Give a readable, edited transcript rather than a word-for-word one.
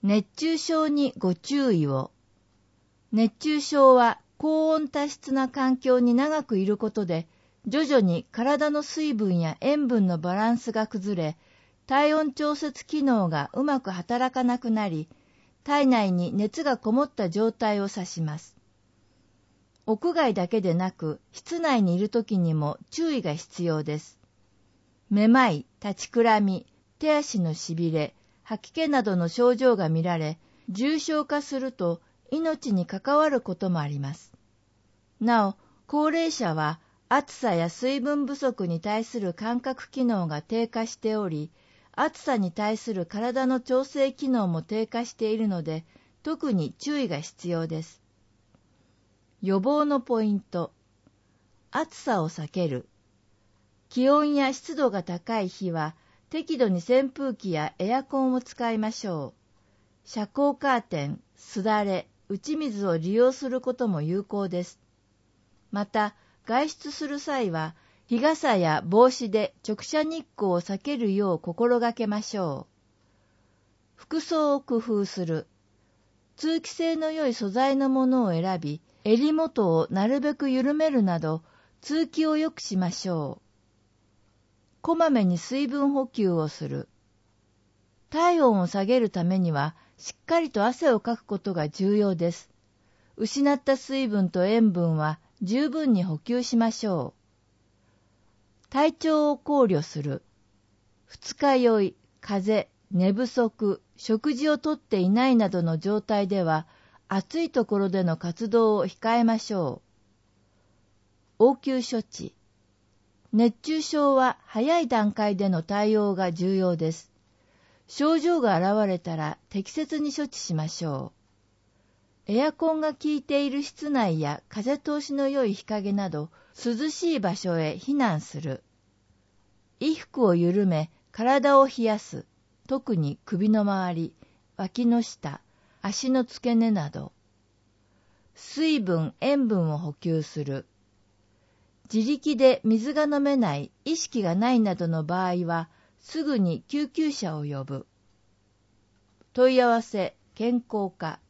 熱中症にご注意を。熱中症は高温多湿な環境に長くいることで、徐々に体の水分や塩分のバランスが崩れ、体温調節機能がうまく働かなくなり、体内に熱がこもった状態を指します。屋外だけでなく、室内にいるときにも注意が必要です。めまい、立ちくらみ、手足のしびれ、吐き気などの症状が見られ、重症化すると命に関わることもあります。なお、高齢者は暑さや水分不足に対する感覚機能が低下しており、暑さに対する体の調整機能も低下しているので、特に注意が必要です。予防のポイント。暑さを避ける。気温や湿度が高い日は、適度に扇風機やエアコンを使いましょう。遮光カーテン、すだれ、打ち水を利用することも有効です。また、外出する際は、日傘や帽子で直射日光を避けるよう心がけましょう。服装を工夫する。通気性の良い素材のものを選び、襟元をなるべく緩めるなど、通気を良くしましょう。こまめに水分補給をする。体温を下げるためには、しっかりと汗をかくことが重要です。失った水分と塩分は十分に補給しましょう。体調を考慮する。二日酔い、風邪、寝不足、食事をとっていないなどの状態では、暑いところでの活動を控えましょう。応急処置。熱中症は早い段階での対応が重要です。症状が現れたら適切に処置しましょう。エアコンが効いている室内や風通しの良い日陰など涼しい場所へ避難する。衣服を緩め体を冷やす。特に首の周り、脇の下、足の付け根など。水分、塩分を補給する。自力で水が飲めない、意識がないなどの場合は、すぐに救急車を呼ぶ。問い合わせ、健康課